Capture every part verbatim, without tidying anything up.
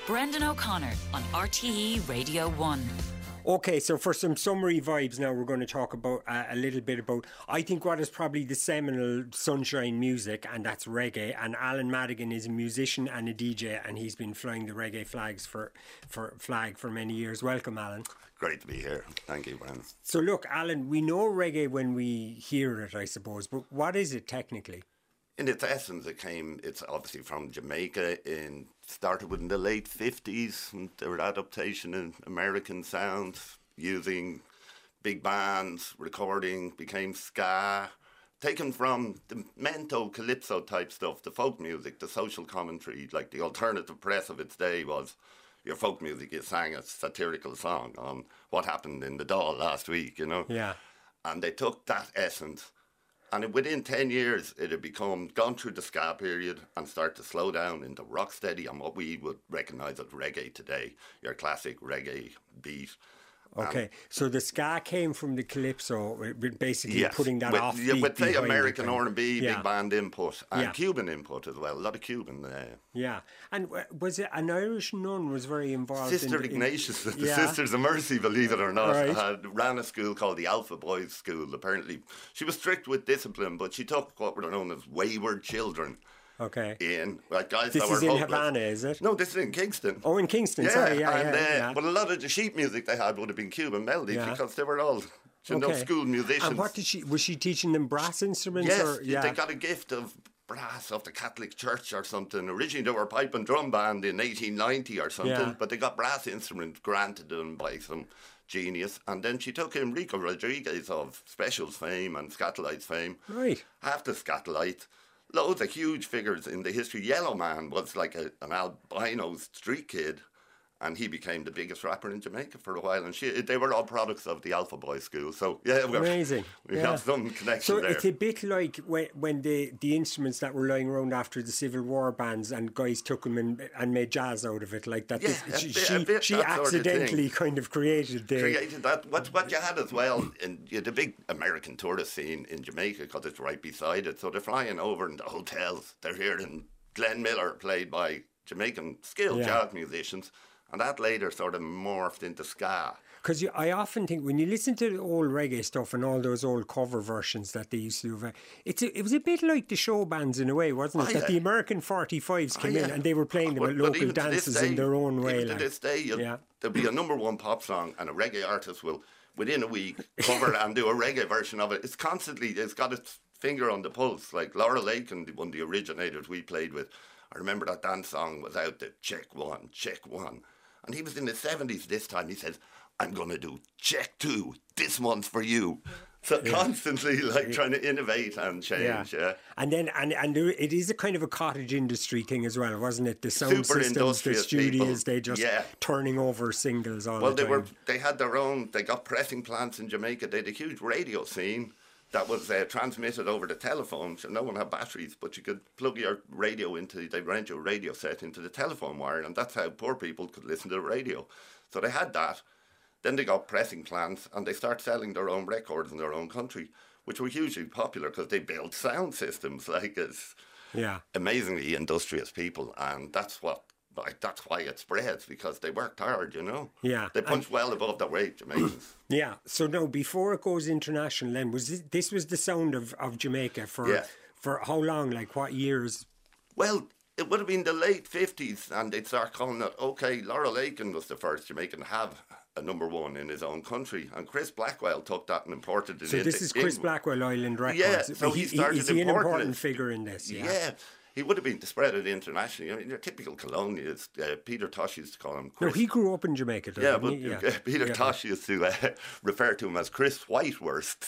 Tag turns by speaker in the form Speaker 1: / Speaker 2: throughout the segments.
Speaker 1: Brendan O'Connor on R T E Radio one.
Speaker 2: Okay, so for some summary vibes now, we're going to talk about uh, a little bit about, I think, what is probably the seminal sunshine music, and that's reggae. And Alan Madigan is a musician and a D J, and he's been flying the reggae flags for, for flag for many years. Welcome, Alan.
Speaker 3: Great to be here. Thank you, Brendan.
Speaker 2: So look, Alan, we know reggae when we hear it, I suppose, but what is it technically?
Speaker 3: In its essence, it came, it's obviously from Jamaica, in started within the late fifties, and there were adaptation in American sounds, using big bands, recording, became ska, taken from the mento, calypso type stuff, the folk music, the social commentary, like the alternative press of its day was your folk music, you sang a satirical song on what happened in the Dáil last week, you know?
Speaker 2: Yeah.
Speaker 3: And they took that essence, and within ten years, it had become, gone through the ska period and started to slow down into rocksteady and what we would recognise as reggae today, your classic reggae beat.
Speaker 2: Okay,
Speaker 3: and
Speaker 2: so the ska came from the calypso, basically
Speaker 3: yes,
Speaker 2: putting that
Speaker 3: with,
Speaker 2: off
Speaker 3: yeah, with say American R and B,
Speaker 2: yeah.
Speaker 3: big band input, and
Speaker 2: yeah.
Speaker 3: Cuban input as well, a lot of Cuban. Uh,
Speaker 2: yeah, and was it an Irish nun was very involved?
Speaker 3: Sister
Speaker 2: in,
Speaker 3: Ignatius,
Speaker 2: in,
Speaker 3: the
Speaker 2: yeah.
Speaker 3: Sisters of Mercy, believe it or not,
Speaker 2: right.
Speaker 3: had ran a school called the Alpha Boys School. Apparently, she was strict with discipline, but she took what were known as wayward children.
Speaker 2: Okay.
Speaker 3: In like guys
Speaker 2: this
Speaker 3: that were
Speaker 2: is in
Speaker 3: hopeless.
Speaker 2: Havana, is it?
Speaker 3: No, this is in Kingston.
Speaker 2: Oh, in Kingston.
Speaker 3: Yeah,
Speaker 2: Sorry, yeah,
Speaker 3: and,
Speaker 2: yeah,
Speaker 3: uh,
Speaker 2: yeah.
Speaker 3: But a lot of the sheet music they had would have been Cuban melodies yeah. because they were all you know,
Speaker 2: okay.
Speaker 3: school musicians.
Speaker 2: And what did she? Was she teaching them brass instruments?
Speaker 3: Yes,
Speaker 2: or, yeah.
Speaker 3: they got a gift of brass of the Catholic Church or something. Originally, they were a pipe and drum band in eighteen ninety or something,
Speaker 2: yeah.
Speaker 3: but they got brass instruments granted them by some genius. And then she took Enrico Rodriguez of Specials fame and Scatolites fame.
Speaker 2: Right.
Speaker 3: After Scatolite. Loads of huge figures in the history. Yellow Man was like a, an albino street kid, and he became the biggest rapper in Jamaica for a while. And she, they were all products of the Alpha Boy School. So yeah, we're,
Speaker 2: amazing.
Speaker 3: We
Speaker 2: yeah.
Speaker 3: have some connection
Speaker 2: so
Speaker 3: there.
Speaker 2: So it's a bit like when, when the, the instruments that were lying around after the Civil War bands and guys took them and, and made jazz out of it, like that.
Speaker 3: Yeah,
Speaker 2: this,
Speaker 3: a
Speaker 2: she
Speaker 3: bit, a bit
Speaker 2: she
Speaker 3: that
Speaker 2: accidentally
Speaker 3: sort of
Speaker 2: kind of created the
Speaker 3: created that. What what you had as well, in you had the big American tourist scene in Jamaica because it's right beside it. So they're flying over in the hotels. They're hearing Glenn Miller played by Jamaican skilled
Speaker 2: yeah.
Speaker 3: jazz musicians. And that later sort of morphed into ska.
Speaker 2: Because I often think when you listen to the old reggae stuff and all those old cover versions that they used to do, it's a, it was a bit like the show bands in a way, wasn't it?
Speaker 3: Oh,
Speaker 2: that
Speaker 3: yeah.
Speaker 2: the American forty-fives came
Speaker 3: oh, yeah.
Speaker 2: in and they were playing them
Speaker 3: but,
Speaker 2: at local
Speaker 3: but
Speaker 2: dances
Speaker 3: day,
Speaker 2: in their own way.
Speaker 3: Even
Speaker 2: like.
Speaker 3: to this day,
Speaker 2: yeah.
Speaker 3: there'll be a number one pop song and a reggae artist will, within a week, cover and do a reggae version of it. It's constantly, it's got its finger on the pulse. Like Laura Lakin, one of the originators we played with, I remember that dance song was out there, check one, check one. And he was in the seventies this time. He says, I'm going to do check two. This one's for you. So yeah. constantly like trying to innovate and change. Yeah. yeah.
Speaker 2: And then, and, and there, it is a kind of a cottage industry thing as well, wasn't it? The sound
Speaker 3: Super
Speaker 2: systems, the studios,
Speaker 3: people.
Speaker 2: they just
Speaker 3: yeah.
Speaker 2: turning over singles all
Speaker 3: well,
Speaker 2: the time.
Speaker 3: Well, they were. They had their own, they got pressing plants in Jamaica. They had a huge radio scene that was uh, transmitted over the telephone. So no one had batteries, but you could plug your radio into, they rent your radio set into the telephone wire, and that's how poor people could listen to the radio. So they had that. Then they got pressing plants, and they started selling their own records in their own country, which were hugely popular because they built sound systems like it's
Speaker 2: yeah.
Speaker 3: amazingly industrious people, and that's what Like, that's why it spreads, because they worked hard, you know.
Speaker 2: Yeah.
Speaker 3: They punch well above their weight, Jamaicans.
Speaker 2: Yeah. So now, before it goes international, then, was this, this was the sound of, of Jamaica for
Speaker 3: yeah.
Speaker 2: for how long? Like, what years?
Speaker 3: Well, it would have been the late fifties, and they'd start calling it, okay, Laurel Aiken was the first Jamaican to have a number one in his own country, and Chris Blackwell took that and imported it
Speaker 2: so
Speaker 3: into
Speaker 2: this is Chris
Speaker 3: England.
Speaker 2: Blackwell Island Records.
Speaker 3: Yeah, so he, he started
Speaker 2: Is he an
Speaker 3: importing
Speaker 2: important
Speaker 3: it.
Speaker 2: figure in this? Yeah.
Speaker 3: yeah. He would have been to spread it internationally. I mean, they're typical colonials. Uh, Peter Tosh used to call him Chris.
Speaker 2: No, he grew up in Jamaica, though,
Speaker 3: yeah,
Speaker 2: didn't
Speaker 3: but
Speaker 2: he? Yeah,
Speaker 3: uh, Peter
Speaker 2: yeah.
Speaker 3: Tosh used to uh, refer to him as Chris Whitewurst.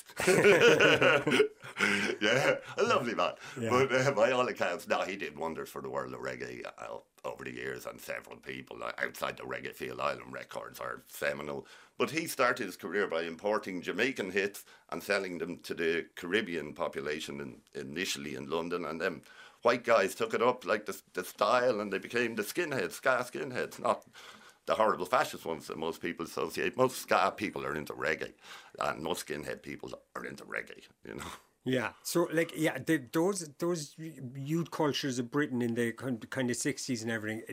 Speaker 3: yeah, a lovely man.
Speaker 2: Yeah.
Speaker 3: But uh, by all accounts, no, he did wonders for the world of reggae uh, over the years, and several people uh, outside the reggae field. Island Records are seminal. But he started his career by importing Jamaican hits and selling them to the Caribbean population in, initially in London, and then white guys took it up like the, the style, and they became the skinheads, ska skinheads, not the horrible fascist ones that most people associate. Most ska people are into reggae, and most skinhead people are into reggae, you know.
Speaker 2: Yeah, so like, yeah, the, those those youth cultures of Britain in the kind of sixties and everything, it,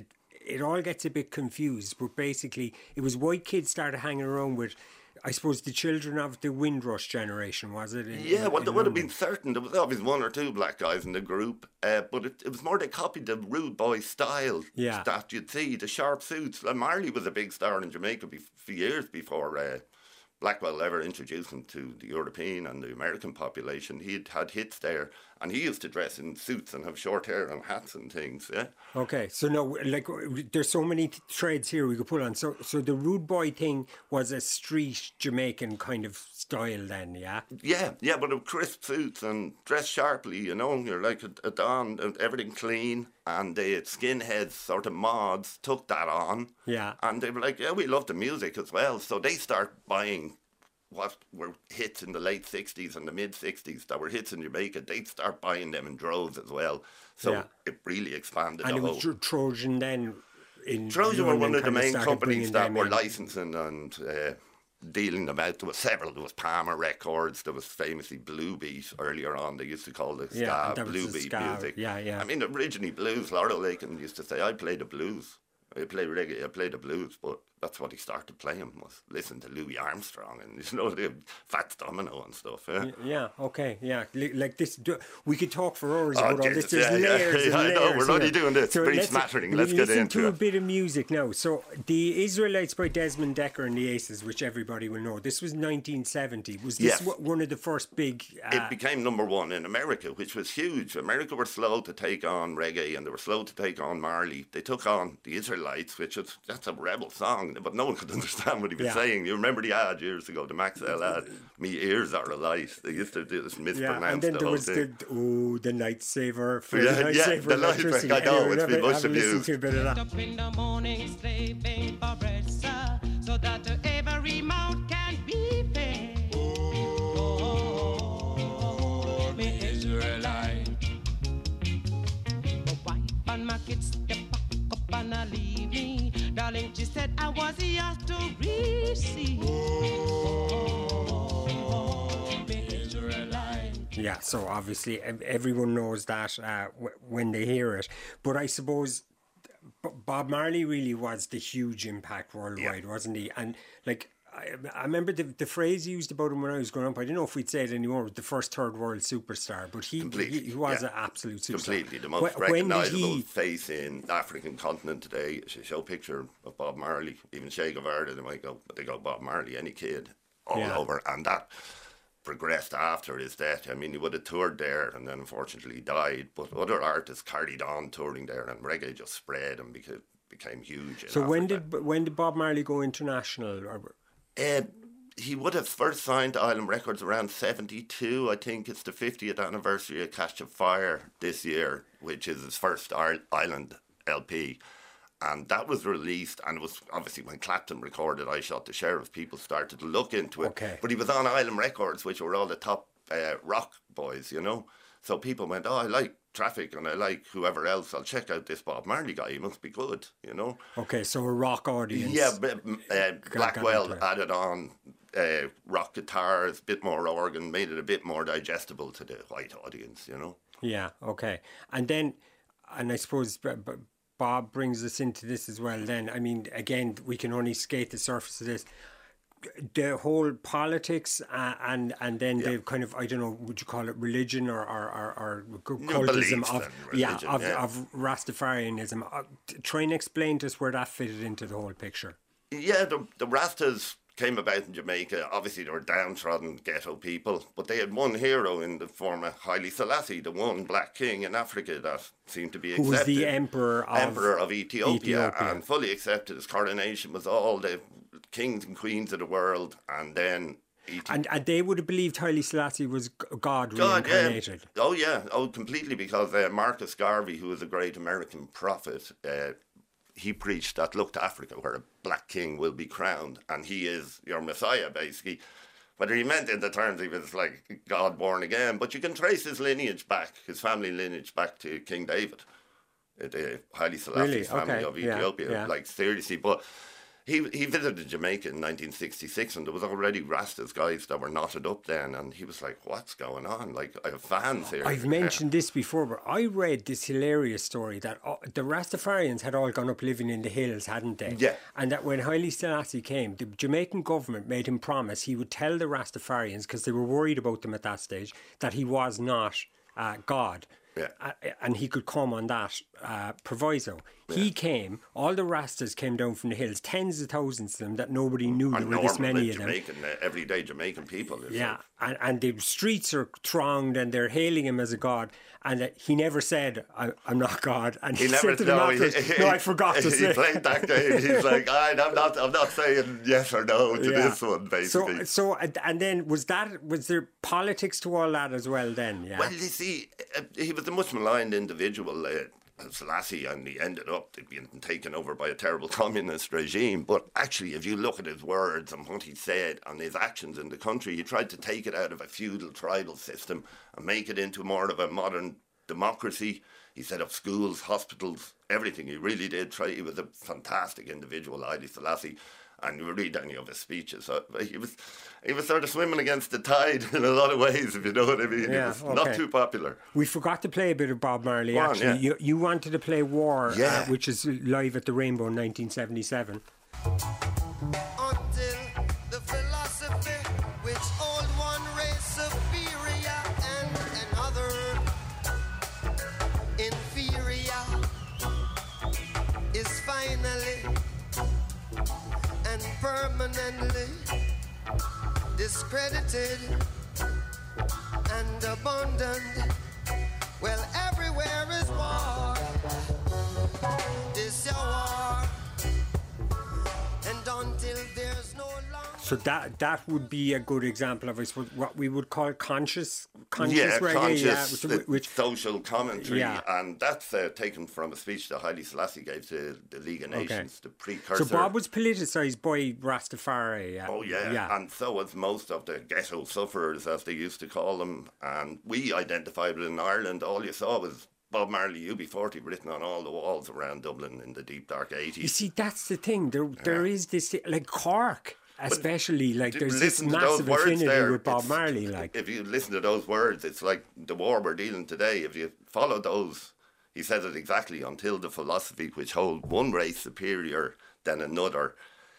Speaker 2: it all gets a bit confused. But basically, it was white kids started hanging around with, I suppose, the children of the Windrush generation, was it? In,
Speaker 3: yeah,
Speaker 2: in,
Speaker 3: well,
Speaker 2: in
Speaker 3: there would have
Speaker 2: London?
Speaker 3: been certain. There was always one or two black guys in the group, uh, but it, it was more they copied the rude boy style
Speaker 2: Yeah.
Speaker 3: that you'd see, the sharp suits. Like Marley was a big star in Jamaica be- for years before uh, Blackwell ever introduced him to the European and the American population. He'd had hits there, and he used to dress in suits and have short hair and hats and things, yeah.
Speaker 2: Okay, so no, like there's so many th- threads here we could put on. So, so the rude boy thing was a street Jamaican kind of style, then, yeah.
Speaker 3: Yeah, yeah, but with crisp suits and dressed sharply, you know, you're like a, a don, and everything clean, and the skinheads, sort of mods, took that on.
Speaker 2: Yeah.
Speaker 3: And they were like, yeah, we love the music as well. So they start buying what were hits in the late sixties and the mid sixties that were hits in Jamaica. They'd start buying them in droves as well. So
Speaker 2: Yeah.
Speaker 3: it really expanded
Speaker 2: And
Speaker 3: the
Speaker 2: it
Speaker 3: whole...
Speaker 2: was Tro- Trojan then. In
Speaker 3: Trojan were
Speaker 2: London
Speaker 3: one of the
Speaker 2: kind
Speaker 3: main
Speaker 2: started
Speaker 3: companies
Speaker 2: bringing
Speaker 3: that
Speaker 2: them
Speaker 3: were
Speaker 2: in.
Speaker 3: licensing and uh, dealing them out. There was several. There was Palmer Records. There was famously Blue Beat earlier on. They used to call it ska,
Speaker 2: Yeah, that was
Speaker 3: Blue
Speaker 2: the
Speaker 3: Beat
Speaker 2: ska,
Speaker 3: music.
Speaker 2: yeah, yeah.
Speaker 3: I mean, originally blues. Laurel Lakin used to say, I play the blues. I play reggae, I play the blues, but that's what he started playing, was listen to Louis Armstrong and, you know, the Fats Domino and stuff. Yeah.
Speaker 2: Yeah, okay, yeah. Li- Like this, do- we could talk for hours
Speaker 3: Oh,
Speaker 2: about all this.
Speaker 3: Jesus,
Speaker 2: There's
Speaker 3: yeah, yeah.
Speaker 2: layers and
Speaker 3: I know,
Speaker 2: layers
Speaker 3: we're only
Speaker 2: here.
Speaker 3: doing this brief
Speaker 2: let's-
Speaker 3: smattering.
Speaker 2: l-
Speaker 3: Let's get
Speaker 2: listen
Speaker 3: into
Speaker 2: to a
Speaker 3: it.
Speaker 2: bit of music now. So, The Israelites by Desmond Decker and the Aces, which everybody will know. This was nineteen seventy. Was this
Speaker 3: Yes.
Speaker 2: w- one of the first big... Uh,
Speaker 3: It became number one in America, which was huge. America were slow to take on reggae and they were slow to take on Marley. They took on the Israelites, which is that's a rebel song, but no one could understand what he was
Speaker 2: Yeah.
Speaker 3: saying. You remember the ad years ago, the Maxwell ad, "Me ears are a light." They used to do this
Speaker 2: yeah,
Speaker 3: mispronounce
Speaker 2: and then
Speaker 3: the
Speaker 2: there
Speaker 3: whole
Speaker 2: was
Speaker 3: thing.
Speaker 2: the oh the night saver for
Speaker 3: Yeah,
Speaker 2: the night
Speaker 3: yeah,
Speaker 2: saver
Speaker 3: the light-
Speaker 2: electricity.
Speaker 3: I know,
Speaker 2: Anyway,
Speaker 3: it's
Speaker 2: have
Speaker 3: been
Speaker 2: a-
Speaker 3: much
Speaker 2: have a listen
Speaker 3: abused.
Speaker 2: to a bit of that.
Speaker 4: Up in the morning, slaving for bread, sir, so that every mouth can be fed. Oh, me Israelite. My wife and my kids, they pack up and I leave me. Darling, she said I was yours to receive. Oh, me Israelite.
Speaker 2: Yeah, so obviously ev- everyone knows that uh, w- when they hear it. But I suppose B- Bob Marley really was the huge impact worldwide, wasn't he? And like, I, I remember the, the phrase used about him when I was growing up. I don't know if we'd say it anymore. The first third world superstar, but he
Speaker 3: Completely,
Speaker 2: he, he was
Speaker 3: yeah.
Speaker 2: an absolute superstar.
Speaker 3: Completely, the most
Speaker 2: Wh- when did
Speaker 3: recognisable
Speaker 2: he?
Speaker 3: face in the African continent today. If you show a picture of Bob Marley, even Che Guevara, they might go, they go Bob Marley, any kid, all
Speaker 2: Yeah.
Speaker 3: over, and that progressed after his death. I mean, he would have toured there, and then unfortunately died. But other artists carried on touring there, and reggae just spread and became became huge. In
Speaker 2: So when
Speaker 3: Africa.
Speaker 2: did when did Bob Marley go international? Or,
Speaker 3: Uh, he would have first signed to Island Records around seventy-two. I think it's the fiftieth anniversary of Catch a Fire this year, which is his first Ir- Island L P. And that was released, and it was obviously when Clapton recorded I Shot the Sheriff, people started to look into it.
Speaker 2: Okay.
Speaker 3: But he was on Island Records, which were all the top uh, rock boys, you know. So people went, oh, I like Traffic and I like whoever else. I'll check out this Bob Marley guy. He must be good, you know.
Speaker 2: okay, so a rock audience.
Speaker 3: Yeah, but, uh, Blackwell
Speaker 2: into it.
Speaker 3: added on uh, rock guitars, a bit more organ, made it a bit more digestible to the white audience, you know.
Speaker 2: Yeah, okay. And then, and I suppose B- B- Bob brings us into this as well then. I mean, again, we can only skate the surface of this. The whole politics uh, and and then
Speaker 3: Yeah.
Speaker 2: the kind of, I don't know, would you call it religion or or, or, or
Speaker 3: No,
Speaker 2: cultism
Speaker 3: beliefs
Speaker 2: of,
Speaker 3: and
Speaker 2: yeah,
Speaker 3: religion,
Speaker 2: of,
Speaker 3: yeah.
Speaker 2: of Rastafarianism. Uh, t- try and explain to us where that fitted into the whole picture.
Speaker 3: Yeah, the, the Rastas came about in Jamaica. Obviously, they were downtrodden ghetto people, but they had one hero in the form of Haile Selassie, the one black king in Africa that seemed to be
Speaker 2: Who
Speaker 3: accepted.
Speaker 2: was the emperor of
Speaker 3: Emperor of Ethiopia,
Speaker 2: Ethiopia.
Speaker 3: and fully accepted. His coronation was all the kings and queens of the world, and then Ethiopia.
Speaker 2: And, and they would have believed Haile Selassie was g- God,
Speaker 3: God, yeah.
Speaker 2: reincarnated.
Speaker 3: Oh, yeah. Oh, completely. Because uh, Marcus Garvey, who was a great American prophet, uh, he preached that look to Africa where a black king will be crowned, and he is your Messiah, basically. Whether he meant in the terms he was like God born again, but you can trace his lineage back, his family lineage back to King David, uh, the Haile Selassie's
Speaker 2: Really?
Speaker 3: family
Speaker 2: Okay.
Speaker 3: of
Speaker 2: Yeah,
Speaker 3: Ethiopia.
Speaker 2: yeah.
Speaker 3: Like, seriously. But He he visited Jamaica in nineteen sixty-six, and there was already Rastas guys that were knotted up then, and he was like, "What's going on? Like, I have fans here."
Speaker 2: I've mentioned this before, but I read this hilarious story that uh, the Rastafarians had all gone up living in the hills, hadn't they?
Speaker 3: Yeah.
Speaker 2: And that when Haile Selassie came, the Jamaican government made him promise he would tell the Rastafarians, because they were worried about them at that stage, that he was not uh, God.
Speaker 3: Yeah.
Speaker 2: Uh, and he could come on that uh, proviso. Yeah. He came, all the Rastas came down from the hills, tens of thousands of them that nobody knew there were this many of them.
Speaker 3: Jamaican, uh, everyday Jamaican people.
Speaker 2: Yeah, and, and the streets are thronged and they're hailing him as a god. And uh, he never said, I, I'm not God. And he,
Speaker 3: he
Speaker 2: never
Speaker 3: said to
Speaker 2: them
Speaker 3: no,
Speaker 2: afterwards,
Speaker 3: he,
Speaker 2: no, I forgot to
Speaker 3: he
Speaker 2: say.
Speaker 3: He played that game. He's like, I'm not I'm not saying yes or no to
Speaker 2: yeah.
Speaker 3: this one, basically.
Speaker 2: So, so, and then was that, was there politics to all that as well then? Yeah.
Speaker 3: Well, you see, uh, he was a much maligned individual, uh, Selassie, and he ended up being taken over by a terrible communist regime. But actually, if you look at his words and what he said and his actions in the country, he tried to take it out of a feudal tribal system and make it into more of a modern democracy. He set up schools, hospitals, everything. He really did try. He was a fantastic individual, Haile Selassie. And you read any of his speeches, so he was he was sort of swimming against the tide in a lot of ways, if you know what I mean.
Speaker 2: Yeah,
Speaker 3: he was
Speaker 2: okay.
Speaker 3: not too popular.
Speaker 2: We forgot to play a bit of Bob Marley,
Speaker 3: on,
Speaker 2: actually.
Speaker 3: yeah.
Speaker 2: You, you wanted to play War,
Speaker 3: Yeah.
Speaker 2: uh, which is live at the Rainbow in nineteen seventy-seven.
Speaker 5: Until the philosophy which old one race superior and another inferior is finally and permanently discredited and abandoned. Well, everywhere is war. This your war. And until there's no longer.
Speaker 2: So that that would be a good example of, I suppose, what we would call conscious, conscious
Speaker 3: yeah,
Speaker 2: reggae,
Speaker 3: conscious,
Speaker 2: yeah, which,
Speaker 3: uh,
Speaker 2: which
Speaker 3: social commentary,
Speaker 2: Yeah.
Speaker 3: and that's uh, taken from a speech that Haile Selassie gave to the League of Nations, the precursor.
Speaker 2: So Bob was politicised by Rastafari. Yeah.
Speaker 3: Oh yeah.
Speaker 2: yeah,
Speaker 3: and so was most of the ghetto sufferers, as they used to call them. And we identified with in Ireland. All you saw was Bob Marley U B forty written on all the walls around Dublin in the deep dark eighties.
Speaker 2: You see, that's the thing. There, there is this, like Cork, especially, like there's this
Speaker 3: Listen to those
Speaker 2: massive
Speaker 3: words
Speaker 2: affinity
Speaker 3: there.
Speaker 2: with Bob
Speaker 3: It's-
Speaker 2: Marley. Like,
Speaker 3: if you listen to those words, it's like the war we're dealing today. If you follow those, he says it exactly. Until the philosophy which holds one race superior than another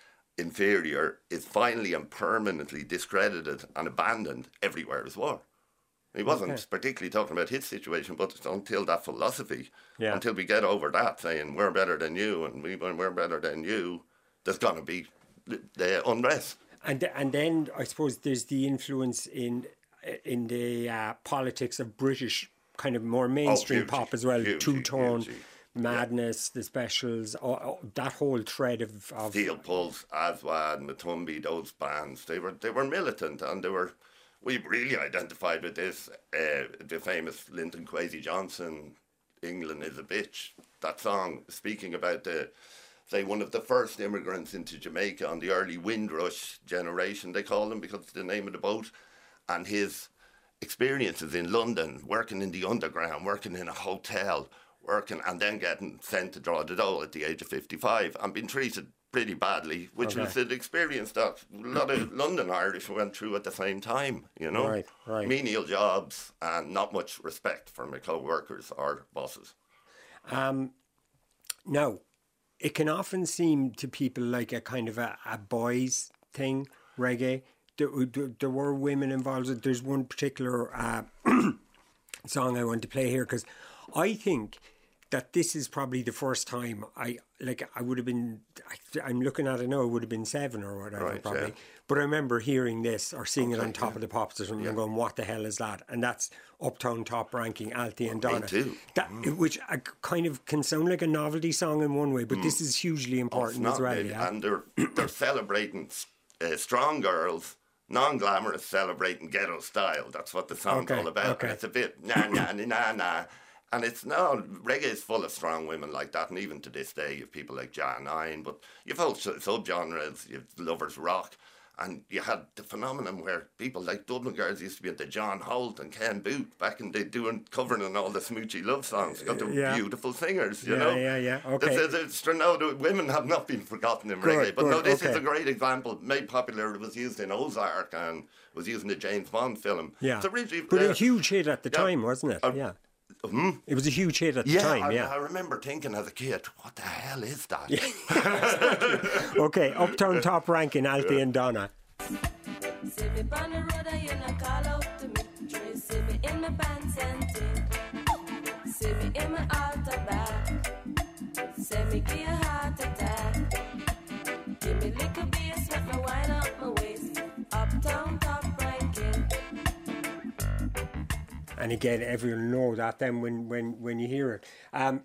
Speaker 3: inferior is finally and permanently discredited and abandoned, everywhere is war. He wasn't
Speaker 2: Okay.
Speaker 3: particularly talking about his situation, but it's until that philosophy,
Speaker 2: Yeah.
Speaker 3: until we get over that, saying we're better than you and we, we're better than you, there's going to be the unrest.
Speaker 2: and and then I suppose there's the influence in in the uh, politics of British kind of more mainstream
Speaker 3: hugely,
Speaker 2: pop as well,
Speaker 3: hugely,
Speaker 2: Two Tone,
Speaker 3: hugely.
Speaker 2: Madness, the Specials, all, all, that whole thread of, of
Speaker 3: Steel Pulse, Aswad, Matumbi, those bands, they were they were militant, and they were. We really identified with this. Uh, the famous Linton Kwesi Johnson, "England is a Bitch." That song, speaking about the, say, one of the first immigrants into Jamaica on the early Windrush generation, they call them, because it's the name of the boat, and his experiences in London, working in the underground, working in a hotel, working, and then getting sent to draw the dole at the age of fifty-five, and being treated pretty badly, which
Speaker 2: Okay.
Speaker 3: was an experience that a lot of London Irish went through at the same time, you know.
Speaker 2: Right, right.
Speaker 3: Menial jobs and not much respect from my co-workers or bosses.
Speaker 2: Um, now, it can often seem to people like a kind of a, a boys thing, reggae. There, there, there were women involved. There's one particular uh, song I want to play here because I think that this is probably the first time I like I would have been I, I'm looking at it now, it would have been seven or whatever
Speaker 3: Right,
Speaker 2: probably,
Speaker 3: yeah.
Speaker 2: but I remember hearing this or seeing it
Speaker 3: Okay,
Speaker 2: on Top
Speaker 3: yeah.
Speaker 2: of the Pops or something
Speaker 3: Yeah.
Speaker 2: and going, what the hell is that? And that's Uptown Top ranking, Altie and
Speaker 3: Me
Speaker 2: Donna.
Speaker 3: too.
Speaker 2: That which uh, kind of can sound like a novelty song in one way, but this is hugely
Speaker 3: Oh, it's
Speaker 2: important
Speaker 3: not
Speaker 2: as well.
Speaker 3: really.
Speaker 2: Yeah.
Speaker 3: And they're, they're celebrating uh, strong girls, non-glamorous, celebrating ghetto style. That's what the song's
Speaker 2: Okay,
Speaker 3: all about.
Speaker 2: okay.
Speaker 3: And it's a bit nah, nah, nah, nah, nah. And it's no, reggae is full of strong women like that, and even to this day, you have people like Jan Nine, but you've also subgenres, you've lovers rock, And you had the phenomenon where people like Dublin Girls used to be into John Holt and Ken Booth back in the day doing, covering on all the smoochy love songs. Got the
Speaker 2: Yeah.
Speaker 3: beautiful singers, you
Speaker 2: Yeah,
Speaker 3: know.
Speaker 2: yeah, yeah, okay.
Speaker 3: There's, there's, there's, no, the women have not been forgotten in
Speaker 2: Good,
Speaker 3: reggae. But
Speaker 2: good,
Speaker 3: no, this
Speaker 2: okay.
Speaker 3: is a great example. Made popular, it was used in Ozark and was used in the James Bond film.
Speaker 2: Yeah.
Speaker 3: It's originally,
Speaker 2: But
Speaker 3: uh,
Speaker 2: a huge hit at the
Speaker 3: yeah.
Speaker 2: time, wasn't it?
Speaker 3: Uh,
Speaker 2: yeah.
Speaker 3: hmm?
Speaker 2: It was a huge hit at the
Speaker 3: Yeah,
Speaker 2: time,
Speaker 3: I,
Speaker 2: yeah.
Speaker 3: I remember thinking as a kid, what the hell is that?
Speaker 2: Okay, Uptown Top Ranking, Alfie and Donna.
Speaker 6: See me on the road and you not call out to me. You see me in my pants and thing. See me in my altar back. Say me give you a heart attack. Give me little bass with my wine up my waist. Uptown Top Ranking.
Speaker 2: And again, everyone know that then when, when, when you hear it. Um,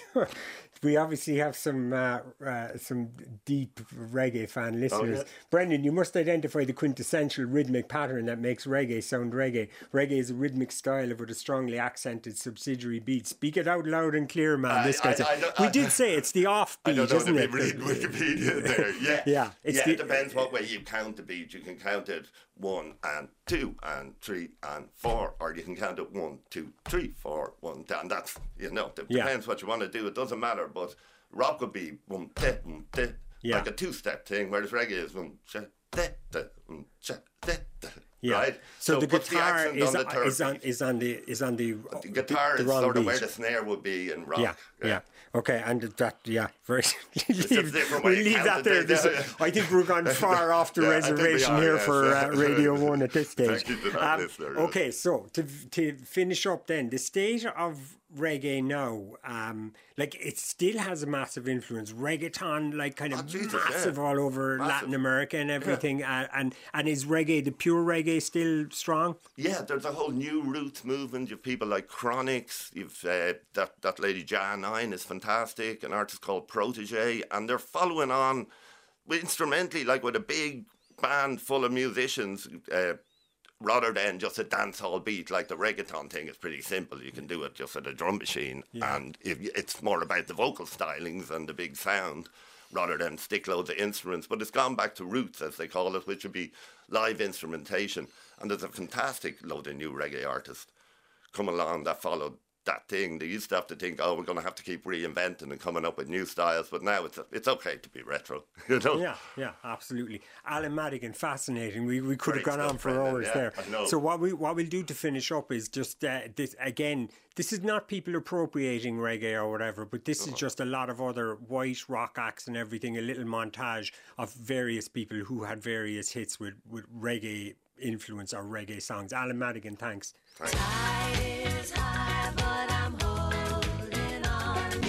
Speaker 2: we obviously have some uh, uh, some deep reggae fan listeners.
Speaker 3: yeah.
Speaker 2: Brendan, you must identify the quintessential rhythmic pattern that makes reggae sound reggae. Reggae is a rhythmic style with a strongly accented subsidiary beat. Speak it out loud and clear, man.
Speaker 3: I-
Speaker 2: this guy
Speaker 3: I-
Speaker 2: said.
Speaker 3: I don't-
Speaker 2: We
Speaker 3: I-
Speaker 2: did say it's the
Speaker 3: I
Speaker 2: offbeat,
Speaker 3: don't know
Speaker 2: isn't
Speaker 3: if
Speaker 2: it?
Speaker 3: read Wikipedia there. Yeah,
Speaker 2: Yeah, it's
Speaker 3: yeah.
Speaker 2: the-
Speaker 3: It depends what way you count the beat. You can count it one and two and three and four, or you can count it one, two, three, four, one, two, and that's you know. It
Speaker 2: Yeah.
Speaker 3: depends what you want to do. It doesn't matter. But rock would be one, te, one, te,
Speaker 2: Yeah.
Speaker 3: like a two-step thing, whereas reggae is one, te, te, te, one, te, te, te,
Speaker 2: Yeah.
Speaker 3: right.
Speaker 2: So, the
Speaker 3: what's
Speaker 2: guitar
Speaker 3: accent
Speaker 2: is
Speaker 3: on the
Speaker 2: on,
Speaker 3: third
Speaker 2: is on
Speaker 3: beat?
Speaker 2: is on the is on the
Speaker 3: The guitar
Speaker 2: the
Speaker 3: is
Speaker 2: wrong
Speaker 3: sort of
Speaker 2: beat.
Speaker 3: where the snare would be in rock.
Speaker 2: Yeah, yeah. Okay, and that, yeah, very.
Speaker 3: a different way
Speaker 2: we
Speaker 3: of
Speaker 2: leave that
Speaker 3: counting
Speaker 2: there.
Speaker 3: it,
Speaker 2: This-
Speaker 3: yeah, yeah.
Speaker 2: I think we're gone far off the
Speaker 3: Yeah, I think we
Speaker 2: reservation
Speaker 3: are,
Speaker 2: here
Speaker 3: yes,
Speaker 2: for
Speaker 3: yeah.
Speaker 2: uh, Radio One at this stage.
Speaker 3: Thank you to that listener, yes.
Speaker 2: Okay, so to to finish up, then the state of reggae now, um, like it still has a massive influence. Reggaeton, like kind of
Speaker 3: Oh, Jesus,
Speaker 2: massive
Speaker 3: yeah.
Speaker 2: all over
Speaker 3: Massive.
Speaker 2: Latin America and everything. Uh, and and is reggae, the pure reggae, still strong?
Speaker 3: Yeah, there's a whole new roots movement. You've people like Chronix. You've uh, that that lady Jan Nine is fantastic. An artist called Protege, and they're following on with instrumentally, like with a big band full of musicians. Uh, rather than just a dancehall beat, like the reggaeton thing is pretty simple. You can do it just at a drum machine, and if you, it's more about the vocal stylings and the big sound, rather than stick loads of instruments. But it's gone back to roots, as they call it, which would be live instrumentation. And there's a fantastic load of new reggae artists come along that followed that thing. They used to have to think, oh, we're going to have to keep reinventing and coming up with new styles. But now it's it's okay to be retro, you know?
Speaker 2: Yeah, yeah, absolutely. Alan Madigan, fascinating. We we could have
Speaker 3: Great
Speaker 2: gone on
Speaker 3: stuff,
Speaker 2: for
Speaker 3: Brendan,
Speaker 2: hours
Speaker 3: yeah,
Speaker 2: there.
Speaker 3: I know.
Speaker 2: So what we what we'll do to finish up is just uh, this again. This is not people appropriating reggae or whatever, but this
Speaker 3: Uh-huh.
Speaker 2: is just a lot of other white rock acts and everything. A little montage of various people who had various hits with with reggae influence or reggae songs. Alan Madigan, thanks.
Speaker 6: Tide is high, but I'm holding on.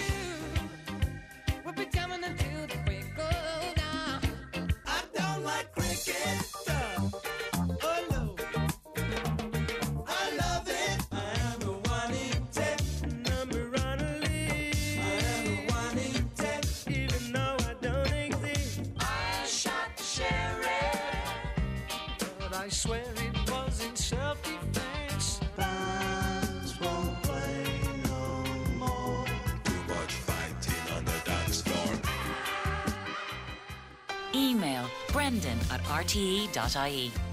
Speaker 4: We'll be jamming until the break of dawn.
Speaker 5: I don't like cricket. Oh no. I love it. I am a one in ten.
Speaker 4: Number on a list.
Speaker 5: I am a one in ten.
Speaker 4: Even though I don't exist,
Speaker 6: I shot the sheriff.
Speaker 4: but I swear it was in self-defense.
Speaker 5: Bands won't play no more.
Speaker 7: Too much fighting on the dance floor.
Speaker 1: Email brendan at r t e dot i e.